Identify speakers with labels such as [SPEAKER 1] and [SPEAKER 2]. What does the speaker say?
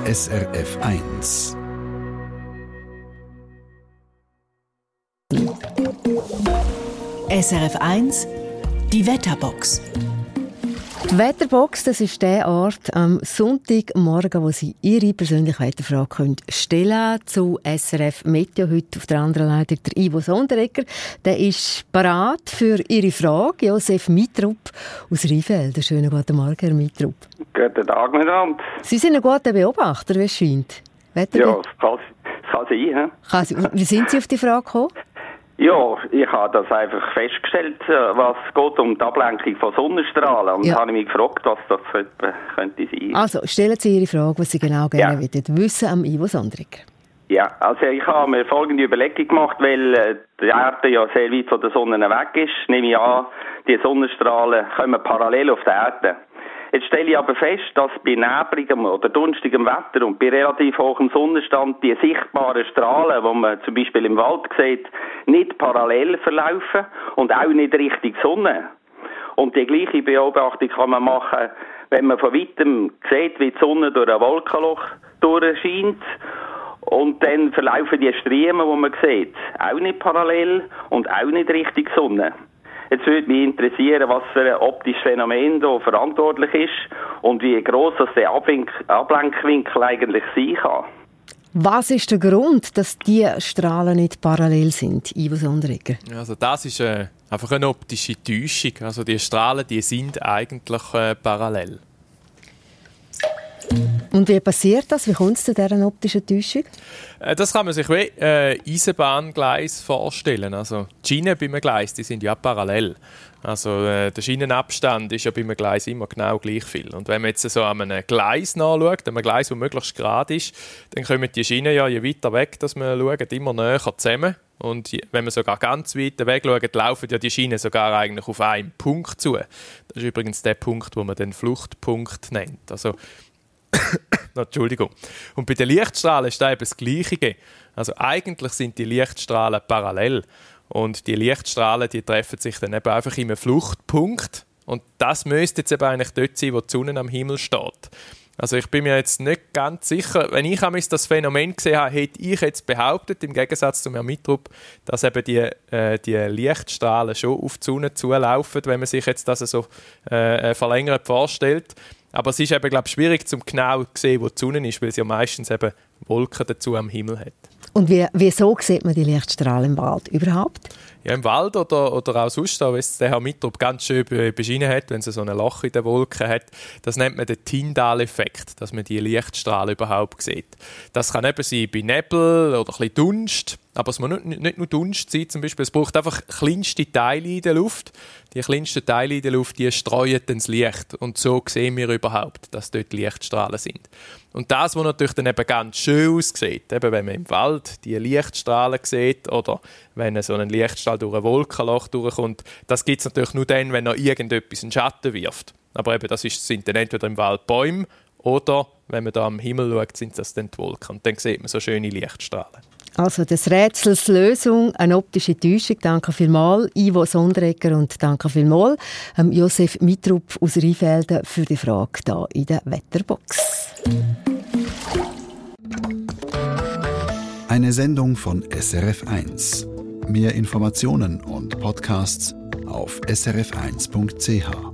[SPEAKER 1] SRF 1.
[SPEAKER 2] SRF 1, die Wetterbox.
[SPEAKER 3] Die Wetterbox, das ist der Ort am Sonntagmorgen, wo Sie Ihre persönliche Wetterfrage stellen können zu SRF Meteo. Heute auf der anderen Leitung der Ivo Sonderegger. Der ist parat für Ihre Frage. Josef Mitrup aus Rheinfelden. Schönen guten Morgen, Herr Mitrup.
[SPEAKER 4] Guten Tag miteinander.
[SPEAKER 3] Sie sind ein guter Beobachter, wie es scheint.
[SPEAKER 4] Ja, das kann sein.
[SPEAKER 3] Wie sind Sie auf die Frage gekommen?
[SPEAKER 4] Ja, ich habe das einfach festgestellt, was geht um die Ablenkung von Sonnenstrahlen. Und habe mich gefragt, was das könnte sein.
[SPEAKER 3] Also, stellen Sie Ihre Frage, was Sie genau gerne wissen am Ivo Sonderegger. Ja,
[SPEAKER 4] also ich habe mir folgende Überlegung gemacht, weil die Erde ja sehr weit von der Sonne weg ist. Nehme ich an, die Sonnenstrahlen kommen parallel auf die Erde. Jetzt stelle ich aber fest, dass bei nebligem oder dunstigem Wetter und bei relativ hohem Sonnenstand die sichtbaren Strahlen, die man zum Beispiel im Wald sieht, nicht parallel verlaufen und auch nicht Richtung Sonne. Und die gleiche Beobachtung kann man machen, wenn man von weitem sieht, wie die Sonne durch ein Wolkenloch durchscheint. Und dann verlaufen die Striemen, die man sieht, auch nicht parallel und auch nicht Richtung Sonne. Jetzt würde mich interessieren, was für ein optisches Phänomen da verantwortlich ist und wie gross das der Ablenkwinkel eigentlich sein kann.
[SPEAKER 3] Was ist der Grund, dass die Strahlen nicht parallel sind, Ivo Sonderegger?
[SPEAKER 5] Also das ist einfach eine optische Täuschung. Also die Strahlen, die sind eigentlich parallel.
[SPEAKER 3] Und wie passiert das? Wie kommt es zu dieser optischen Täuschung?
[SPEAKER 5] Das kann man sich wie Eisenbahngleis vorstellen. Also die Schienen bei einem Gleis, die sind ja parallel. Also der Schienenabstand ist ja bei einem Gleis immer genau gleich viel. Und wenn man jetzt so an einem Gleis nachschaut, einem Gleis, das möglichst gerade ist, dann kommen die Schienen ja, je weiter weg dass man schaut, immer näher zusammen. Und wenn man sogar ganz weit weg schaut, laufen ja die Schienen sogar eigentlich auf einen Punkt zu. Das ist übrigens der Punkt, den man den Fluchtpunkt nennt. Also Entschuldigung. Und bei den Lichtstrahlen ist da eben das Gleiche. Also eigentlich sind die Lichtstrahlen parallel. Und die Lichtstrahlen, die treffen sich dann eben einfach in einem Fluchtpunkt. Und das müsste jetzt eben eigentlich dort sein, wo die Sonne am Himmel steht. Also ich bin mir jetzt nicht ganz sicher, wenn ich das Phänomen gesehen habe, hätte ich jetzt behauptet, im Gegensatz zu Herrn Mitrup, dass eben die Lichtstrahlen schon auf die Sonne zulaufen, wenn man sich jetzt das so verlängert vorstellt. Aber es ist eben, glaube ich, schwierig, um genau zu sehen, wo die Sonne ist, weil sie ja meistens eben Wolken dazu am Himmel hat.
[SPEAKER 3] Und wieso sieht man die Lichtstrahlen im Wald überhaupt?
[SPEAKER 5] Ja, im Wald oder auch sonst, wie es der Herr Mitrup ganz schön beschrieben hat, wenn es so ein Loch in den Wolken hat, das nennt man den Tyndall-Effekt, dass man die Lichtstrahlen überhaupt sieht. Das kann eben sein bei Nebel oder ein bisschen Dunst, aber es muss nicht nur Dunst sein, zum Beispiel, es braucht einfach kleinste Teile in der Luft. Die kleinsten Teile in der Luft, die streuen dann das Licht und so sehen wir überhaupt, dass dort Lichtstrahlen sind. Und das, was natürlich dann eben ganz schön aussieht, eben wenn man im Wald die Lichtstrahlen sieht oder wenn so ein Lichtstrahl durch ein Wolkenloch durchkommt, das gibt es natürlich nur dann, wenn noch irgendetwas einen Schatten wirft. Aber eben, sind dann entweder im Wald Bäume oder, wenn man da am Himmel schaut, sind das dann die Wolken. Und dann sieht man so schöne Lichtstrahlen. Also des Rätsels Lösung, eine optische Täuschung. Danke vielmals, Ivo Sonderegger, und danke vielmals Josef Mitrup aus Rheinfelden für die Frage hier in der Wetterbox.
[SPEAKER 1] Eine Sendung von SRF 1. Mehr Informationen und Podcasts auf srf1.ch.